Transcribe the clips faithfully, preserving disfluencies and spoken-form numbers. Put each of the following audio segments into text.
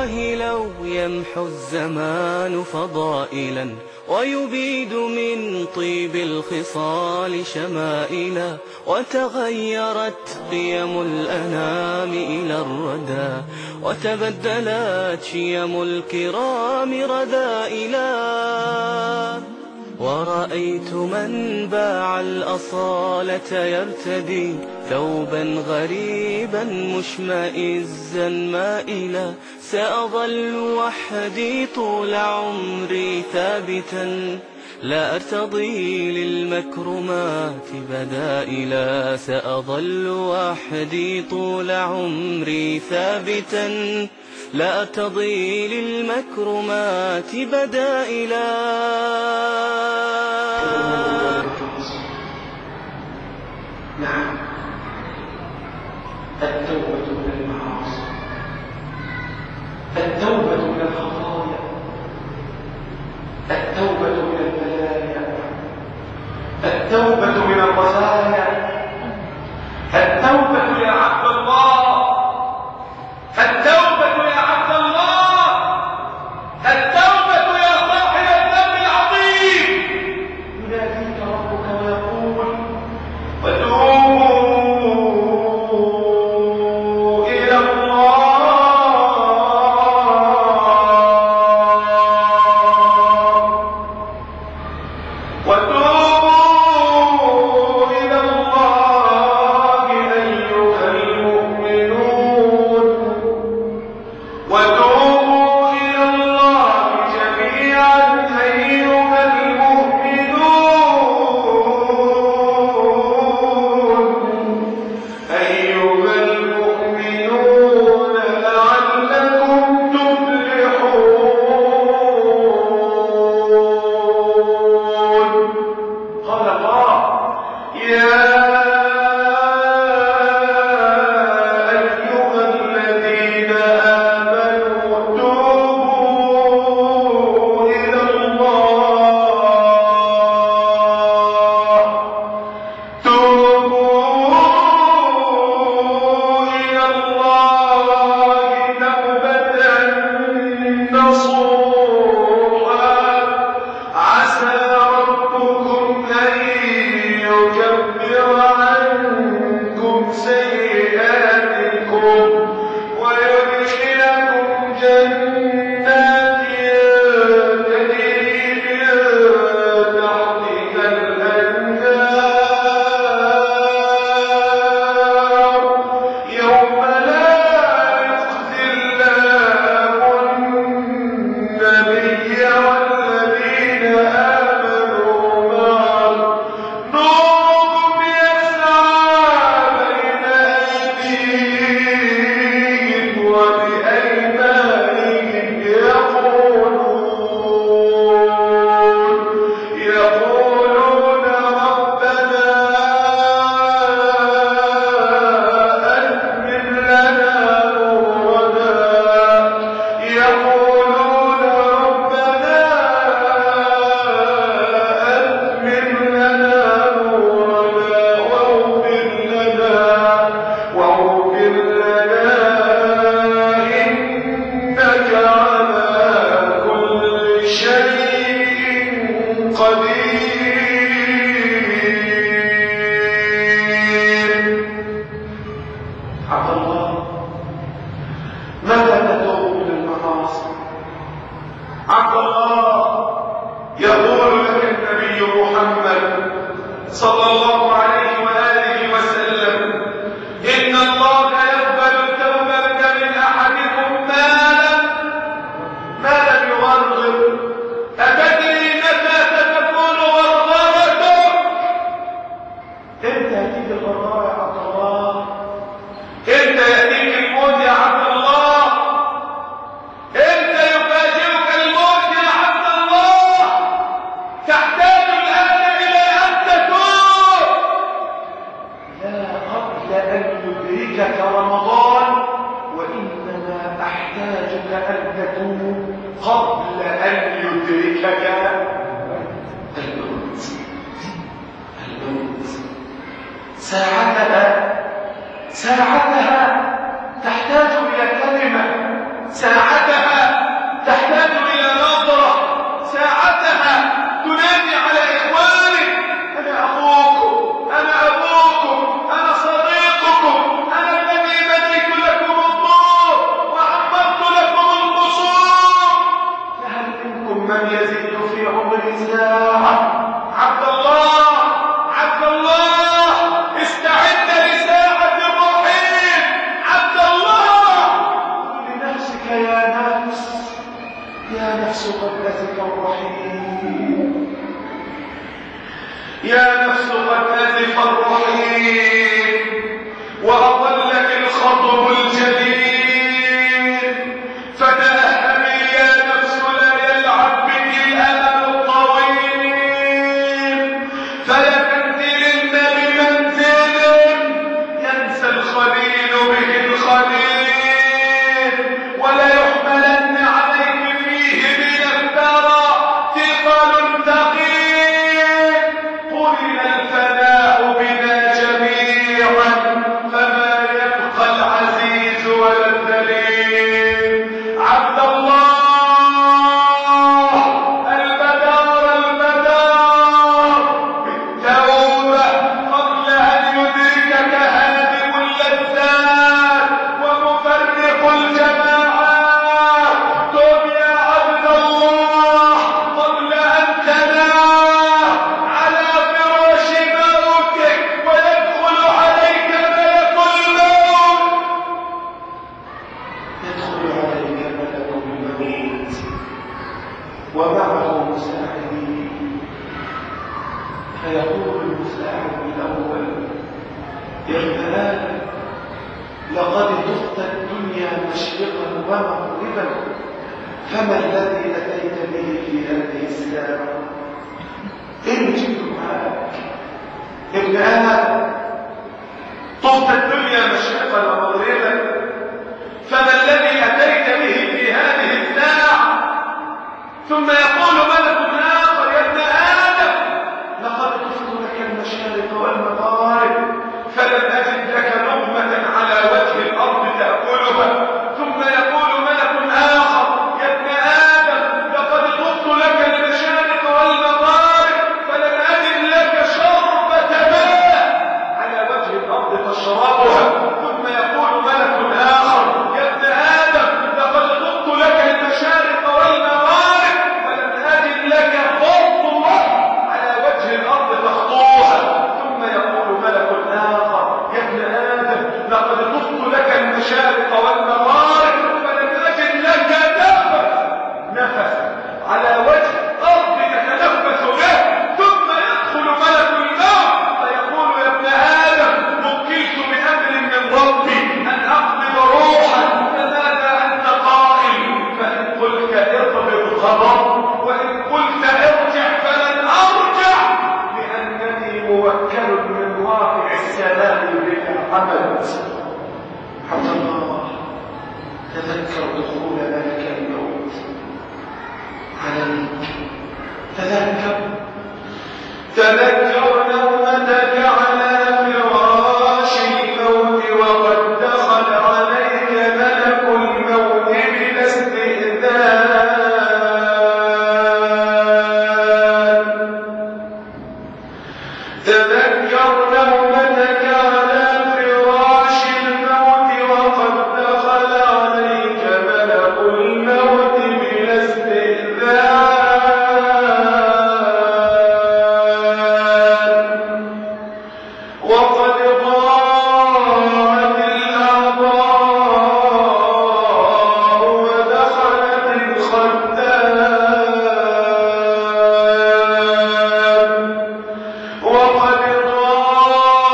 بالله لو يمحو الزمان فضائلا ويبيد من طيب الخصال شمائلا، وتغيرت قيم الأنام إلى الردى، وتبدلت شيم الكرام رذائلا. ورأيت من باع الأصالة يرتدي ثوبا غريبا مشمئزا مائلا. سأظل وحدي طول عمري ثابتا، لا أرتضي للمكرمات بدائلا. سأظل وحدي طول عمري ثابتا، لا أرتضي للمكرمات بدائلا. نعم، التوبة من المعاصي، التوبة من الخطايا، التوبة من البلايا، التوبة من الرزايا، التوبة يا عبد الله، التوبة يا عبد الله، التوبة يا صاحب الذنب العظيم. يناديك ربك ويقول: وتوبوا إلى الله، وتوبوا إلى الله أيها المؤمنون، وتوبوا إلى الله جميعا أيها المؤمنون، أيها المؤمنون لعلكم تفلحون. قال الله: يا أيها الذين آمنوا توبوا إلى الله، توبوا إلى الله توبة نصوحا، عسى ربكم أن يكفر عنكم سيئاتكم ويدخلكم جنات تجري من تحتها الأنهار يوم لا يخزي الله النبي والذين آمنوا معه، نورهم يسعى بين أيديهم وبأيمانهم يقولون يقولون ربنا أتمم لنا نورنا، يقولون ربنا أتمم لنا نورنا واغفر لنا واغفر لنا إنك على كل شيء قدير. عبد الله، متى تتوب من المعاصي؟ عبد الله، يقول لك النبي محمد صلى الله عليه وآله وسلم: إن الله يقبل التوبة من أحدكم ما لم ما لم يغرر. أتدري متى ستكون غرارتك؟ إمتى يأتيك الغرار يا عبد الله؟ إمتى يأتيك الموت يا عبد الله؟ إمتى يفاجئك الموت يا عبد الله؟ تحتاج الآن إلى أن تتوب، لا قبل أن يدركك رمضان، وإنما أحتاجك أن تتوب قبل أن يدركك الموت. الموت ساعتها ساعتها تحتاج إلى كلمة، ساعتها الفناء بنا جميعا فما يبقى العزيز ولا الذليل. عبد الله المدار المدار بالتوبة قبل أن يدركك هادم اللذات ومفرق الجماعات. تب يا عبد الله قبل أن تنام على فراش موتك ويدخل عليك ملك الموت. يدخل عليك ملك الموت ومعه مساعدين، فيقول المساعد الأول: يا فلان لقد تخت الدنيا مشرقا ومغربا، فما الذي أتيت به في هذه الساعة؟ إن جئت معك ابن آدم، تخت الدنيا مشرقا ومغربا، فما الذي أتيت به في هذه الساعة؟ ثم يقول ملك آخر: يا ابن آدم لقد تخت لك المشارق والمغارب، فلم أجد لك لقمة على وجه الأرض تأكلها. ثم يقول ملك آخر: يا ابن آدم لقد تخت لك المشارق والمغارب، فلم أجد لك شربة ماء على وجه الأرض تشربها. ثم يقول ملك آخر: يا ابن آدم لقد تخت لك المشارق والمغارب، فلم أجد لك خطوة على وجه الأرض تخطوها. ثم يقول ملك آخر: يا ابن آدم لقد تخت لك المشارق والمغارب، فلم أجد لك نفس نفس على وجه الأرض تتنفس به. ثم يدخل ملك الموت فيقول: يا ابن آدم وكلت بأمر من ربي أن أقبض روحا، فماذا أنت قائل؟ فإن قلت اقبض خبر، وإن قلت ارجع فلن أرجع، لأنني موكل من واقع السلام بالعمل. عبد الله تذكر دخول ملك الموت عليك، تذكر تذكر نومتك على فراش الموت وقد دخل عليك ملك الموت بلا استئذان. تذكر نومتك على فراش الموت وقد دخل عليك ملك الموت بلا استئذان. وقد ضاعت الأعضاء ودخلت الخدام. وقد ضاعت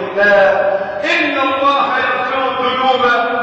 الله. إن الله يغفر الذنوب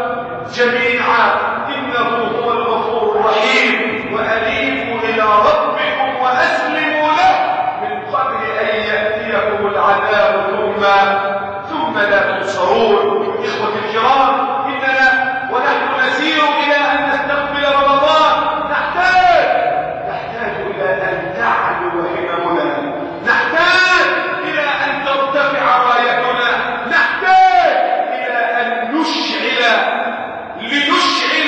جميعا إنه هو الغفور الرحيم. وأنيبوا إلى ربكم وأسلموا له من قبل أن يأتيكم العذاب ثم ثم لا تنصرون. إخوتي الكرام، إننا ونحن نسير إلى أن نستقبل رمضان نحتاج نحتاج إلى أن تعلو هممنا، نحتاج إلى أن ترتفع رايتنا، نحتاج إلى أن نشعل لنشعل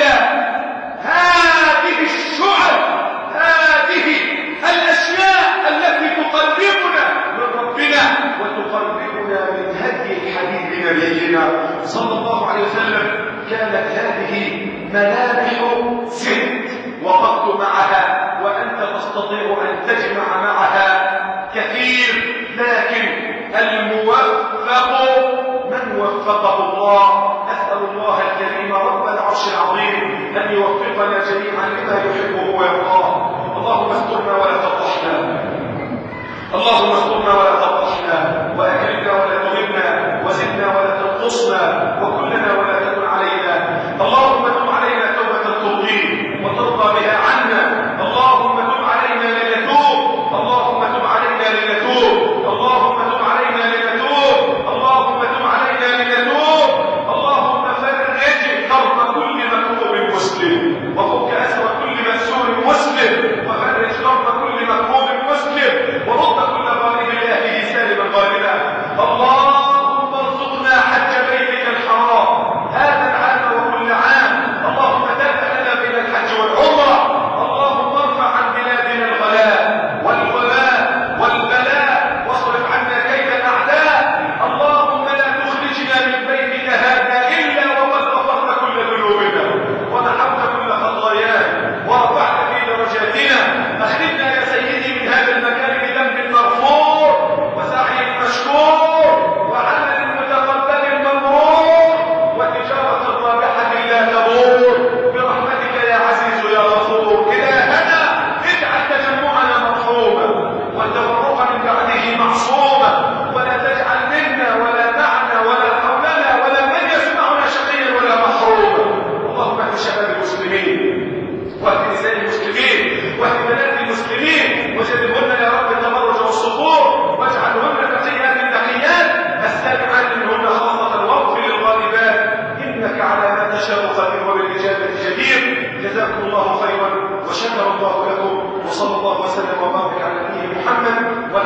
هذه الشعل، هذه الأشياء التي تقربنا من ربنا وتقربنا من هدي الحبيب نبينا صلى الله عليه وسلم. كانت هذه ملامح ست وقفت معها، وأنت تستطيع أن تجمع معها كثير، لكن الموفق من وفقه الله. أسأل الله الكريم رب العرش العظيم أن يوفقنا جميعا لما يحبه ويرضاه. اللهم استرنا ولا تفضحنا، اللهم استرنا ولا تفضحنا، وأكرمنا ولا تهنا، وزدنا ولا تنقصنا، وكلنا ولا تكن علينا. اللهم تب علينا توبة ترضيك وترضى بها عنا. اللهم تب علينا لنتوب، اللهم تب علينا لنتوب، اللهم تب علينا لنتوب، اللهم تب علينا لنتوب. اللهم فرج كرب كل مكروب مسلم، وفك أسر كل مأسور مسلم، وفرج كرب كل مكروب مسلم، ورد كل غالب لأهله سالما غالبا. اللهم ارزقنا حج بيتك الحرام هذا العام وكل عام. اللهم تابع لنا بين الحج والعمرة. اللهم ارفع عن بلادنا الغلاء والوباء والبلاء، واصرف عنا كيد الأعداء. اللهم لا تخرجنا من بيتك هذا إلا وقد غفرت كل ذنوبنا ومحوت كل خطايانا ورفعت في درجاتنا. أخرجنا يا سيدي من هذا المكان بذنب مرفوع وسعي مشكور وعمل متقبل مبرور وتجارة رابحة لا تبور برحمتك يا عزيز يا غفور. إلهنا اجعل تجمعنا مرحوما والتفرق من بعده معصوما، ولا تجعل منا ولا معنا ولا حولنا ولا من يسمعنا شقيا ولا محروما. اللهم اهد شباب المسلمين واهد نساء المسلمين واهد بنات المسلمين، وجنبهن يا رب التبرج والصفور، واجعلهن تقيات تقيات السابعات منهن خاصة، واغفر للغالبات إنك على ما تشاء قدير وبالإجابة جدير. جزاكم الله خيرا وشكر الله لكم، وصلى الله وسلم وبارك على نبينا محمد.